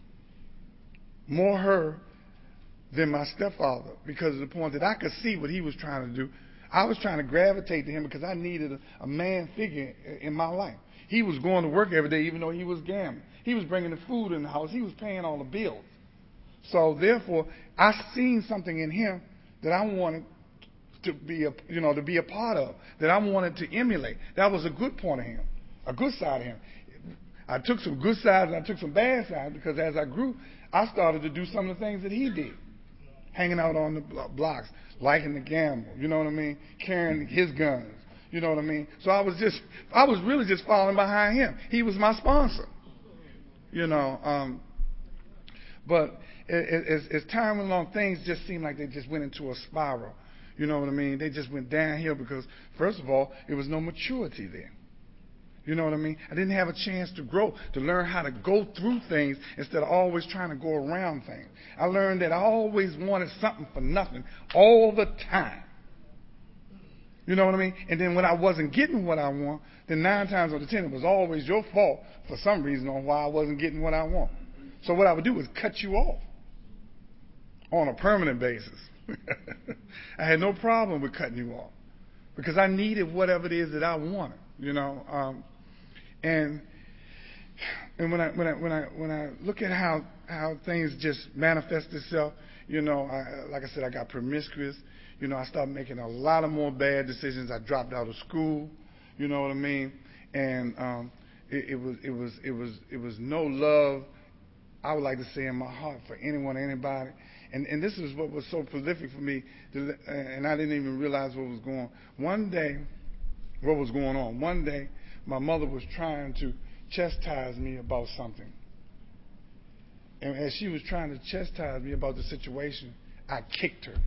More her than my stepfather, because of the point that I could see what he was trying to do. I was trying to gravitate to him because I needed a, a man figure in my life. He was going to work every day even though he was gambling. He was bringing the food in the house. He was paying all the bills. So therefore, I seen something in him that I wanted to be a, you know, to be a part of, that I wanted to emulate. That was a good point of him, a good side of him. I took some good sides and I took some bad sides because as I grew, I started to do some of the things that he did. Hanging out on the blocks, liking to gamble, you know what I mean? Carrying his guns, you know what I mean? So I was just, I was really just following behind him. He was my sponsor, you know. Um, but as, as time went along, things just seemed like they just went into a spiral, you know what I mean? They just went downhill because, first of all, there was no maturity there. You know what I mean? I didn't have a chance to grow, to learn how to go through things instead of always trying to go around things. I learned that I always wanted something for nothing all the time. You know what I mean? And then when I wasn't getting what I want, then nine times out of ten, it was always your fault for some reason on why I wasn't getting what I want. So what I would do was cut you off on a permanent basis. I had no problem with cutting you off because I needed whatever it is that I wanted, you know. Um, And and when I when I when I when I look at how how things just manifest itself, you know, I, like I said, I got promiscuous. You know, I started making a lot of more bad decisions. I dropped out of school. You know what I mean? And um, it, it was it was it was it was no love, I would like to say, in my heart for anyone, anybody. And and this is what was so prolific for me, to, and I didn't even realize what was going on. One day, what was going on? One day, my mother was trying to chastise me about something. And as she was trying to chastise me about the situation, I kicked her.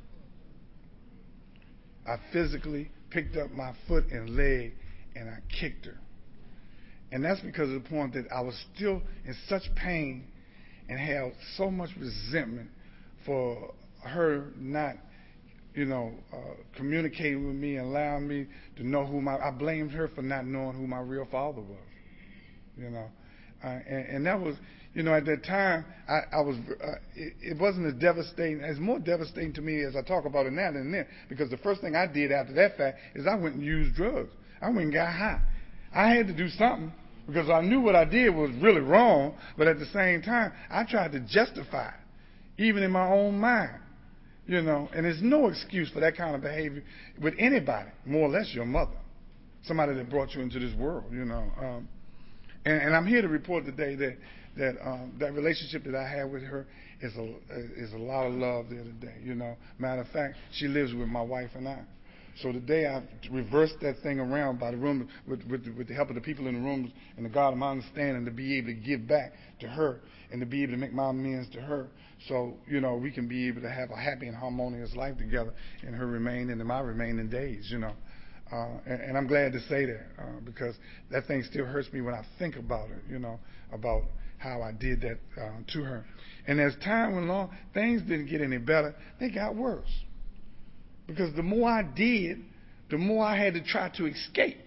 I physically picked up my foot and leg and I kicked her. And that's because of the point that I was still in such pain and had so much resentment for her not, you know, uh, communicating with me and allowing me to know who my, I blamed her for not knowing who my real father was, you know. Uh, and, and that was, you know, at that time, I, I was, uh, it, it wasn't as devastating, it's more devastating to me as I talk about it now than then, because the first thing I did after that fact is I went and used drugs. I went and got high. I had to do something because I knew what I did was really wrong, but at the same time, I tried to justify it, even in my own mind, you know, and there's no excuse for that kind of behavior with anybody, more or less your mother, somebody that brought you into this world, you know. Um, and, and I'm here to report today that that um, that relationship that I had with her is a is a lot of love there today, you know. Matter of fact, she lives with my wife and I. So today I reversed that thing around by the room with, with, with the help of the people in the rooms and the God of my understanding, to be able to give back to her and to be able to make my amends to her. So, you know, we can be able to have a happy and harmonious life together in her remaining and my remaining days, you know. Uh, and, and I'm glad to say that uh, because that thing still hurts me when I think about it, you know, about how I did that uh, to her. And as time went along, things didn't get any better. They got worse. Because the more I did, the more I had to try to escape,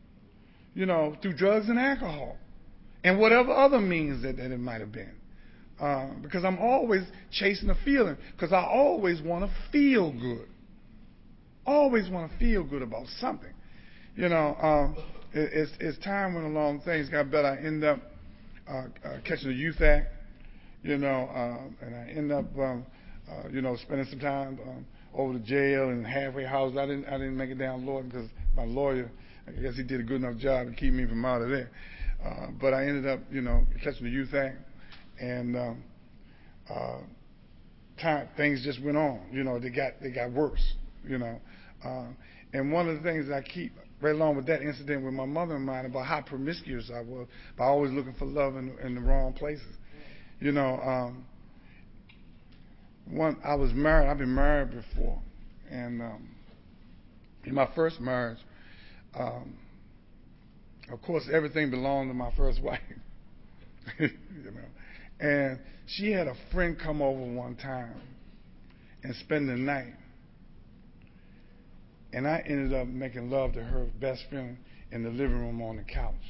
you know, through drugs and alcohol and whatever other means that, that it might have been. Uh, because I'm always chasing a feeling, because I always want to feel good. Always want to feel good about something. You know, um, as, as time went along, things got better. I ended up uh, uh, catching the Youth Act, you know, uh, and I ended up, um, uh, you know, spending some time um, over the jail and halfway house. I didn't I didn't make it down Lord because my lawyer, I guess he did a good enough job to keep me from out of there. Uh, but I ended up, you know, catching the Youth Act, and um, uh, time things just went on. You know, they got they got worse. You know, uh, and one of the things I keep right along with that incident with my mother and mine about how promiscuous I was by always looking for love in, in the wrong places. You know. Um, One, I was married. I've been married before, and um, in my first marriage, um, of course, everything belonged to my first wife. You know, and she had a friend come over one time and spend the night, and I ended up making love to her best friend in the living room on the couch.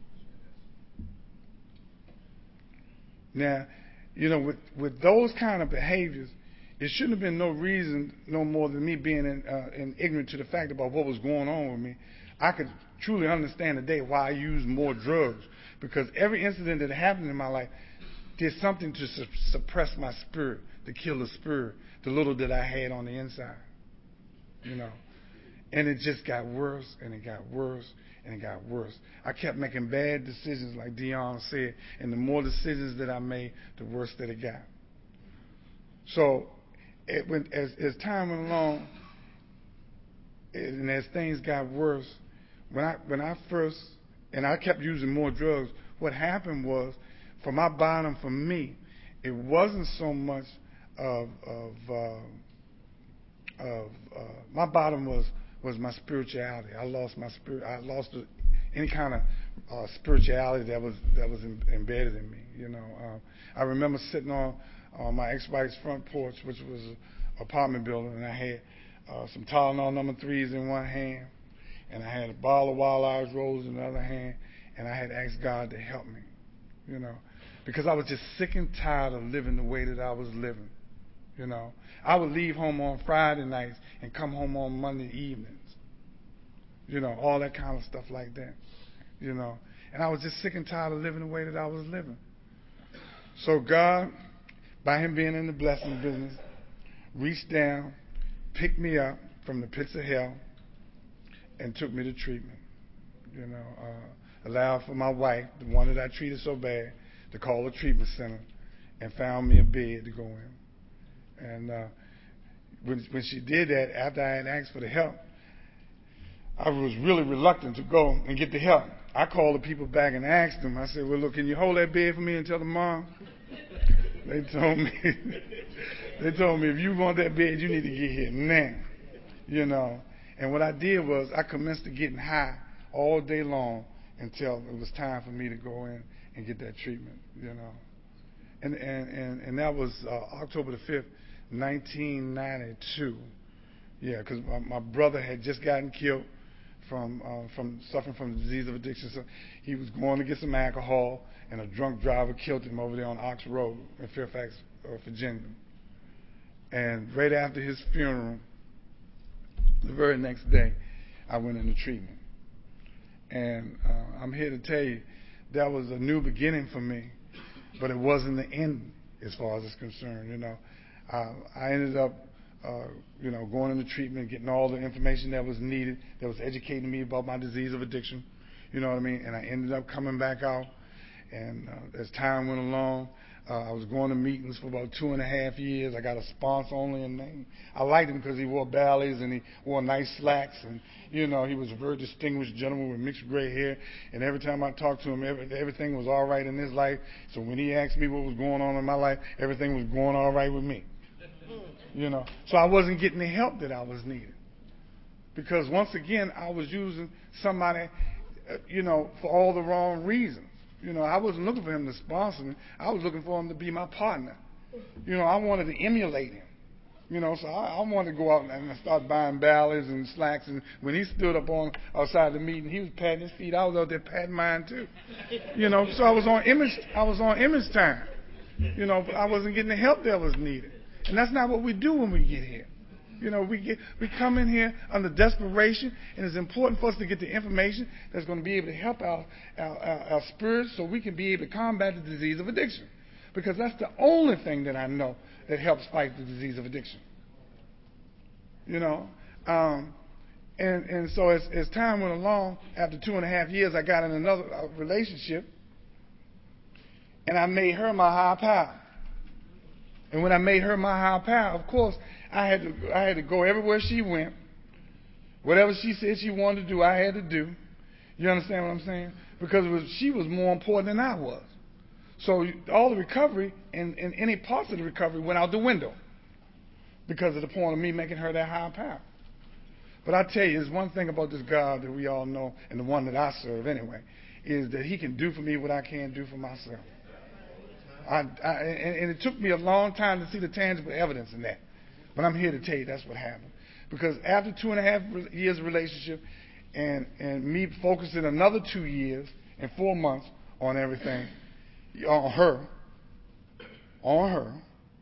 Now, you know, with, with those kind of behaviors, it shouldn't have been no reason, no more than me being in, uh, in ignorant to the fact about what was going on with me. I could truly understand today why I used more drugs, because every incident that happened in my life did something to su- suppress my spirit, to kill the spirit, the little that I had on the inside, you know. And it just got worse, and it got worse, and it got worse. I kept making bad decisions, like Dion said, and the more decisions that I made, the worse that it got. So, it went, as, as time went along, and as things got worse, when I when I first, and I kept using more drugs, what happened was, for my bottom, for me, it wasn't so much of, of, uh, of uh, my bottom was, was my spirituality. I lost my spirit. I lost the, any kind of uh, spirituality that was that was in, embedded in me. You know, um, I remember sitting on on my ex-wife's front porch, which was an apartment building, and I had uh, some Tylenol number threes in one hand, and I had a bottle of Wild Irish Rose in the other hand, and I had asked God to help me. You know, because I was just sick and tired of living the way that I was living. You know, I would leave home on Friday nights and come home on Monday evenings. You know, all that kind of stuff like that. You know, And I was just sick and tired of living the way that I was living. So God, by him being in the blessing business, reached down, picked me up from the pits of hell, and took me to treatment. You know, uh, allowed for my wife, the one that I treated so bad, to call a treatment center and found me a bed to go in. And uh, when, when she did that, after I had asked for the help, I was really reluctant to go and get the help. I called the people back and asked them. I said, well, look, can you hold that bed for me until tomorrow? They told me, they told me, if you want that bed, you need to get here now. You know. And what I did was I commenced to getting high all day long until it was time for me to go in and get that treatment, you know. And and, and, and that was uh, October the fifth, nineteen ninety-two. Yeah, because my, my brother had just gotten killed from uh, from suffering from the disease of addiction. So he was going to get some alcohol, and a drunk driver killed him over there on Ox Road in Fairfax, uh, Virginia. And right after his funeral, the very next day, I went into treatment. And uh, I'm here to tell you, that was a new beginning for me, but it wasn't the end as far as it's concerned. You know, uh, I ended up, uh, you know, going into treatment, getting all the information that was needed, that was educating me about my disease of addiction. You know what I mean? And I ended up coming back out. And uh, as time went along, uh, I was going to meetings for about two and a half years. I got a sponsor only in name. I liked him because he wore ballets and he wore nice slacks, and you know, he was a very distinguished gentleman with mixed gray hair. And every time I talked to him, every, everything was all right in his life. So when he asked me what was going on in my life, everything was going all right with me. You know, so I wasn't getting the help that I was needing, because once again I was using somebody, uh, you know, for all the wrong reasons. You know, I wasn't looking for him to sponsor me. I was looking for him to be my partner. You know, I wanted to emulate him. You know, so I, I wanted to go out and start buying ballets and slacks. And when he stood up on outside the meeting, he was patting his feet. I was out there patting mine too. You know, so I was on image. I was on image time. You know, but I wasn't getting the help that was needed. And that's not what we do when we get here. You know, we get we come in here under desperation, and it's important for us to get the information that's going to be able to help our, our, our, our spirits, so we can be able to combat the disease of addiction. Because that's the only thing that I know that helps fight the disease of addiction. You know, um, and and so as, as time went along, after two and a half years, I got in another uh, relationship, and I made her my higher power. And when I made her my higher power, of course, I had to I had to go everywhere she went. Whatever she said she wanted to do, I had to do. You understand what I'm saying? Because it was, she was more important than I was. So all the recovery and, and any parts of the recovery went out the window because of the point of me making her that higher power. But I tell you, there's one thing about this God that we all know, and the one that I serve anyway, is that he can do for me what I can't do for myself. I, I, and, and it took me a long time to see the tangible evidence in that. But I'm here to tell you that's what happened. Because after two and a half years of relationship and, and me focusing another two years and four months on everything, on her, on her,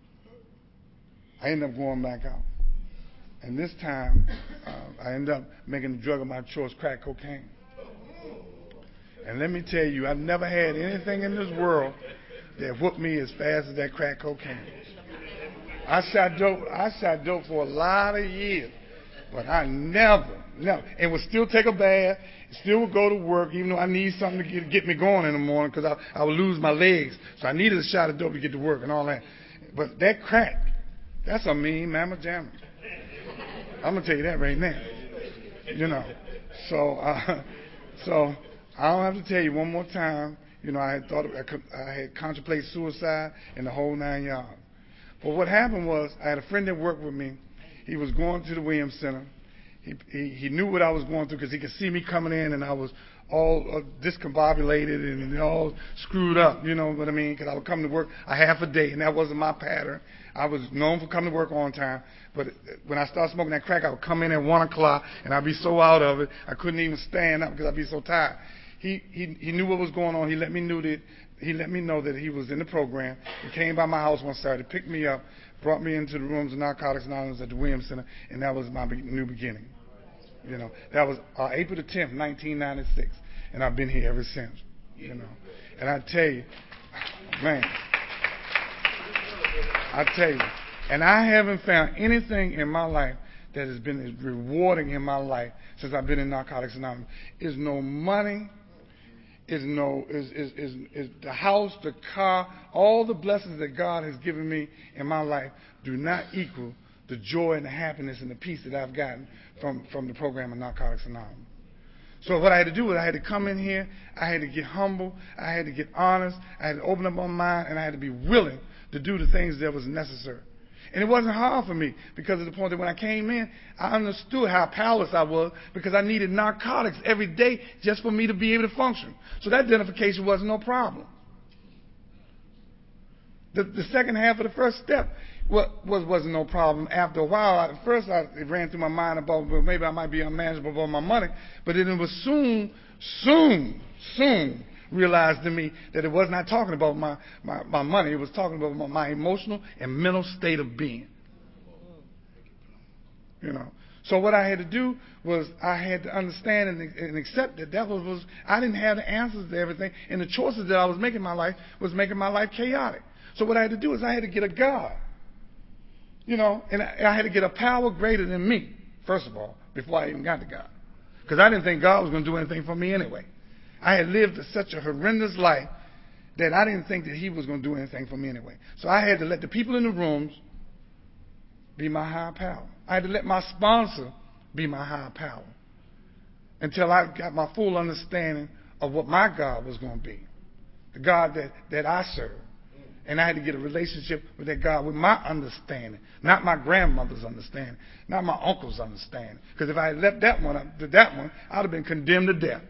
I ended up going back out. And this time, uh, I ended up making the drug of my choice, crack cocaine. And let me tell you, I've never had anything in this world that whooped me as fast as that crack cocaine. I shot dope. I shot dope for a lot of years, but I never, never, and would still take a bath, still would go to work, even though I need something to get, get me going in the morning, because I, I would lose my legs. So I needed a shot of dope to get to work and all that. But that crack, that's a mean mamma jamma. I'm gonna tell you that right now. You know, so uh, so I don't have to tell you one more time. You know, I had thought I, could, I had contemplated suicide and the whole nine yards. But what happened was, I had a friend that worked with me. He was going to the Williams Center. He he, he knew what I was going through because he could see me coming in, and I was all uh, discombobulated and all screwed up. You know what I mean? Because I would come to work a half a day, and that wasn't my pattern. I was known for coming to work on time. But when I started smoking that crack, I would come in at one o'clock, and I'd be so out of it, I couldn't even stand up because I'd be so tired. He, he he knew what was going on. He let me know that he let me know that he was in the program. He came by my house one Saturday, picked me up, brought me into the rooms of Narcotics Anonymous at the Williams Center, and that was my be- new beginning. You know, that was uh, April the tenth, nineteen ninety-six, and I've been here ever since. you know. And I tell you, man, I tell you, and I haven't found anything in my life that has been as rewarding in my life since I've been in Narcotics Anonymous. Is no money, is no is, is is is the house, the car, all the blessings that God has given me in my life do not equal the joy and the happiness and the peace that I've gotten from, from the program of Narcotics Anonymous. So what I had to do was I had to come in here, I had to get humble, I had to get honest, I had to open up my mind, and I had to be willing to do the things that was necessary. And it wasn't hard for me because of the point that when I came in, I understood how powerless I was because I needed narcotics every day just for me to be able to function. So that identification wasn't no problem. The, the second half of the first step was, was, wasn't no problem. After a while, at first I, it ran through my mind about, well, maybe I might be unmanageable about my money, but then it was soon, soon, soon realized to me that it was not talking about my, my, my money. It was talking about my, my emotional and mental state of being. You know. So what I had to do was I had to understand and, and accept that that was, was I didn't have the answers to everything, and the choices that I was making in my life was making my life chaotic. So what I had to do is I had to get a God. You know, and I, I had to get a power greater than me, first of all, before I even got to God. Because I didn't think God was going to do anything for me anyway. I had lived such a horrendous life that I didn't think that he was going to do anything for me anyway. So I had to let the people in the rooms be my higher power. I had to let my sponsor be my higher power until I got my full understanding of what my God was going to be, the God that, that I serve. And I had to get a relationship with that God with my understanding, not my grandmother's understanding, not my uncle's understanding. Because if I had left that one up to that one, I'd have been condemned to death.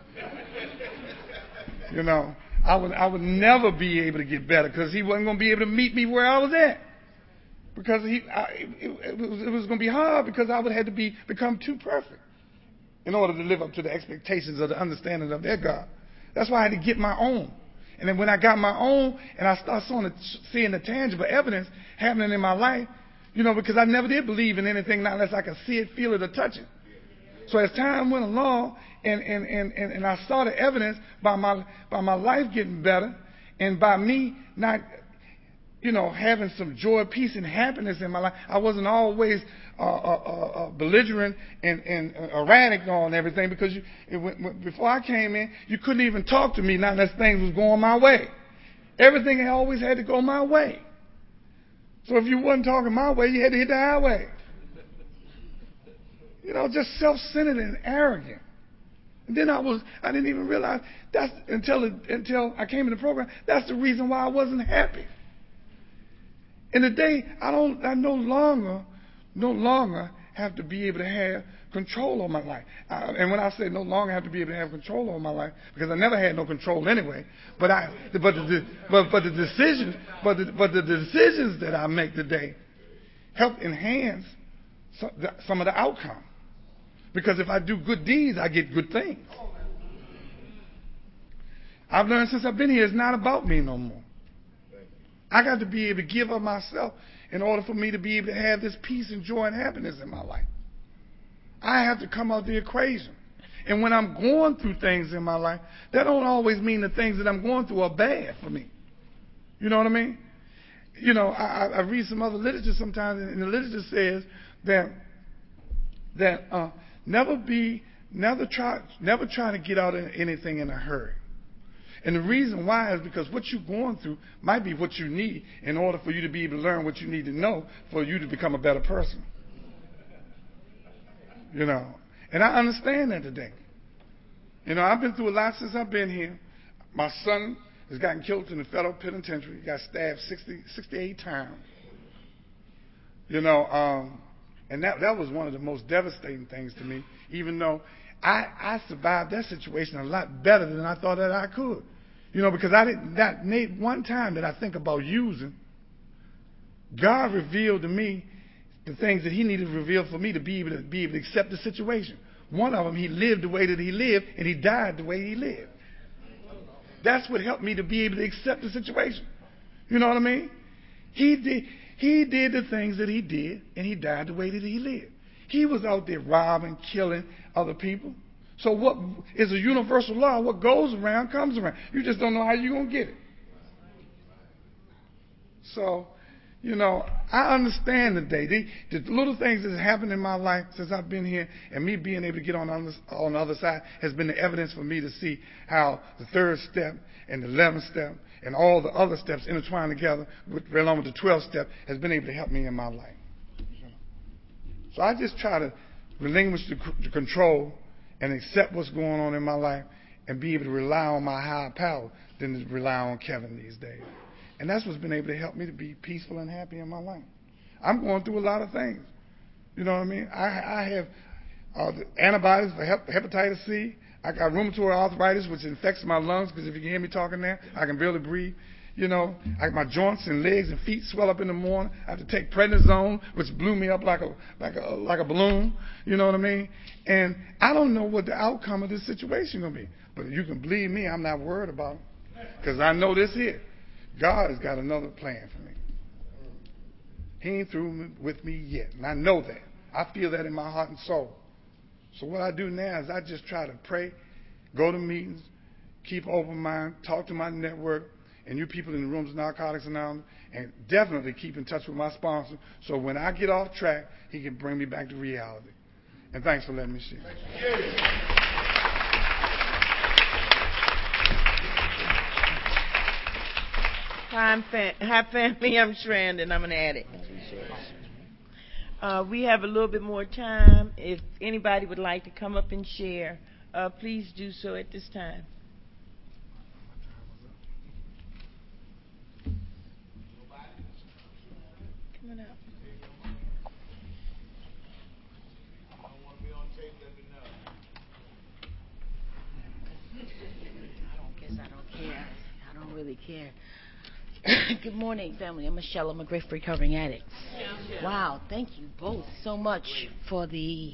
You know, I would I would never be able to get better because he wasn't going to be able to meet me where I was at. Because he, I, it, it was, it was going to be hard because I would have to be become too perfect in order to live up to the expectations of the understanding of their God. That's why I had to get my own. And then when I got my own and I started seeing the tangible evidence happening in my life, you know, because I never did believe in anything not unless I could see it, feel it, or touch it. So as time went along and, and, and, and, and I saw the evidence by my, by my life getting better and by me not, you know, having some joy, peace, and happiness in my life, I wasn't always uh, uh, uh, belligerent and, and uh, erratic on everything because you, it, when, before I came in, you couldn't even talk to me not unless things was going my way. Everything always had to go my way. So if you wasn't talking my way, you had to hit the highway. You know, just self-centered and arrogant. And then I was, I didn't even realize that's until it, until I came in the program. That's the reason why I wasn't happy. And today, I don't, I no longer, no longer have to be able to have control of my life. Uh, and when I say no longer have to be able to have control over my life, because I never had no control anyway. But I, but the, but, but the decisions, but the, but the decisions that I make today help enhance some, the, some of the outcome. Because if I do good deeds, I get good things. I've learned since I've been here, it's not about me no more. I got to be able to give of myself in order for me to be able to have this peace and joy and happiness in my life. I have to come out the equation. And when I'm going through things in my life, that don't always mean the things that I'm going through are bad for me. You know what I mean? You know, I, I read some other literature sometimes, and the literature says that that uh, never be, never try, never try to get out of anything in a hurry. And the reason why is because what you're going through might be what you need in order for you to be able to learn what you need to know for you to become a better person. You know, and I understand that today. You know, I've been through a lot since I've been here. My son has gotten killed in the federal penitentiary. He got stabbed sixty, sixty-eight times. You know, um, and that that was one of the most devastating things to me, even though I, I survived that situation a lot better than I thought that I could. You know, because I didn't, that one time that I think about using, God revealed to me the things that he needed to reveal for me to be able to be able to accept the situation. One of them, he lived the way that he lived, and he died the way he lived. That's what helped me to be able to accept the situation. You know what I mean? He did, he did the things that he did, and he died the way that he lived. He was out there robbing, killing other people. So what is a universal law? What goes around comes around. You just don't know how you're going to get it. So, you know, I understand today. The, the little things that have happened in my life since I've been here, and me being able to get on, on, the, on the other side has been the evidence for me to see how the third step and the eleventh step and all the other steps intertwined together, with, along with the twelfth step, has been able to help me in my life. So I just try to relinquish the, the control and accept what's going on in my life and be able to rely on my higher power than to rely on Kevin these days. And that's what's been able to help me to be peaceful and happy in my life. I'm going through a lot of things. You know what I mean? I, I have uh, the antibiotics for hep- hepatitis C. I got rheumatoid arthritis, which infects my lungs, because if you can hear me talking there, I can barely breathe. You know, I, my joints and legs and feet swell up in the morning. I have to take prednisone, which blew me up like a like a like a balloon. You know what I mean? And I don't know what the outcome of this situation is going to be. But you can believe me, I'm not worried about it, because I know this here. God has got another plan for me. He ain't through with me yet, and I know that. I feel that in my heart and soul. So what I do now is I just try to pray, go to meetings, keep open mind, talk to my network, and you people in the rooms of Narcotics Anonymous, and definitely keep in touch with my sponsor, so when I get off track, he can bring me back to reality. And thanks for letting me share. Hi, I'm fa- Hi, family. I'm Strand, and I'm an addict. Uh, we have a little bit more time. If anybody would like to come up and share, uh, please do so at this time. Come on out. I don't guess I don't care. I don't really care. Good morning, family. I'm Michelle. I'm a grateful recovering addict. Wow, thank you both so much for the...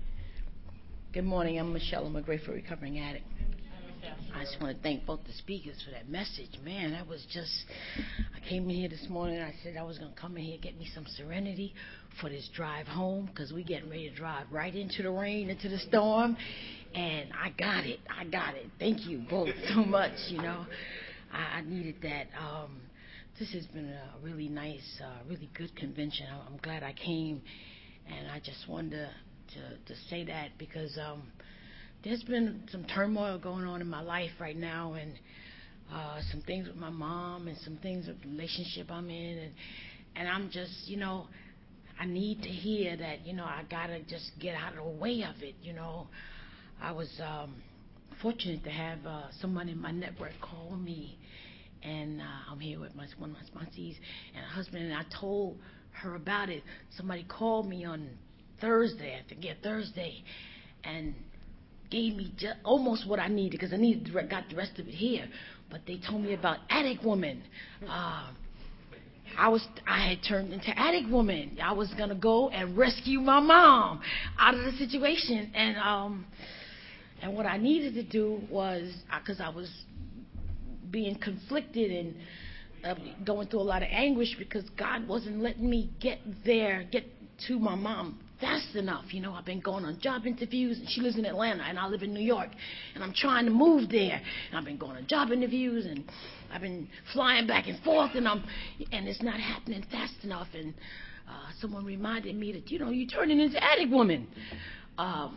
Good morning. I'm Michelle. I'm a grateful recovering addict. I just want to thank both the speakers for that message. Man, that was just... I came in here this morning and I said I was going to come in here and get me some serenity for this drive home, because we getting ready to drive right into the rain, into the storm. And I got it. I got it. Thank you both so much, you know. I, I needed that. Um, this has been a really nice, uh, really good convention. I'm glad I came, and I just wanted to, to, to say that because um, there's been some turmoil going on in my life right now, and uh, some things with my mom and some things with the relationship I'm in, and, and I'm just, you know, I need to hear that, you know, I got to just get out of the way of it, you know. I was um, fortunate to have uh, someone in my network call me, and uh, I'm here with my, one of my sponsees and her husband, and I told her about it. Somebody called me on Thursday, I forget, Thursday, and gave me just almost what I needed, because I needed to, got the rest of it here, but they told me about Addict Woman. Uh, I was I had turned into Addict Woman. I was gonna go and rescue my mom out of the situation, and um, and what I needed to do was, because I was being conflicted and uh, going through a lot of anguish because God wasn't letting me get there, get to my mom fast enough. You know, I've been going on job interviews, and she lives in Atlanta, and I live in New York, and I'm trying to move there, and I've been going on job interviews, and I've been flying back and forth, and I'm, and it's not happening fast enough. And uh, someone reminded me that, you know, you're turning into Addict Woman. Um,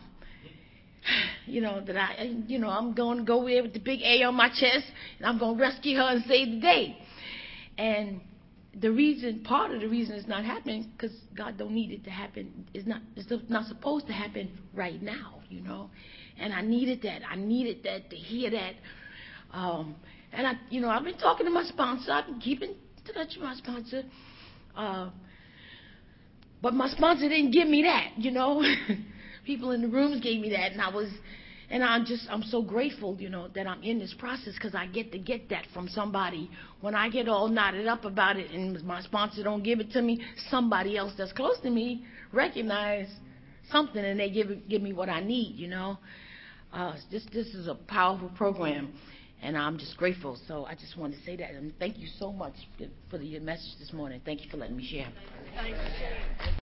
you know, that I, you know, I'm going to go there with the big A on my chest, and I'm going to rescue her and save the day. And the reason, part of the reason it's not happening, because God don't need it to happen. It's not, it's not supposed to happen right now, you know. And I needed that. I needed that, to hear that. Um, and I, you know, I've been talking to my sponsor. I've been keeping in touch with my sponsor. Uh, but my sponsor didn't give me that, you know. People in the rooms gave me that, and I was, and I'm just, I'm so grateful, you know, that I'm in this process, because I get to get that from somebody. When I get all knotted up about it and my sponsor don't give it to me, somebody else that's close to me recognize something, and they give it, give me what I need, you know. Uh, this this is a powerful program, and I'm just grateful. So I just wanted to say that, and thank you so much for the message this morning. Thank you for letting me share.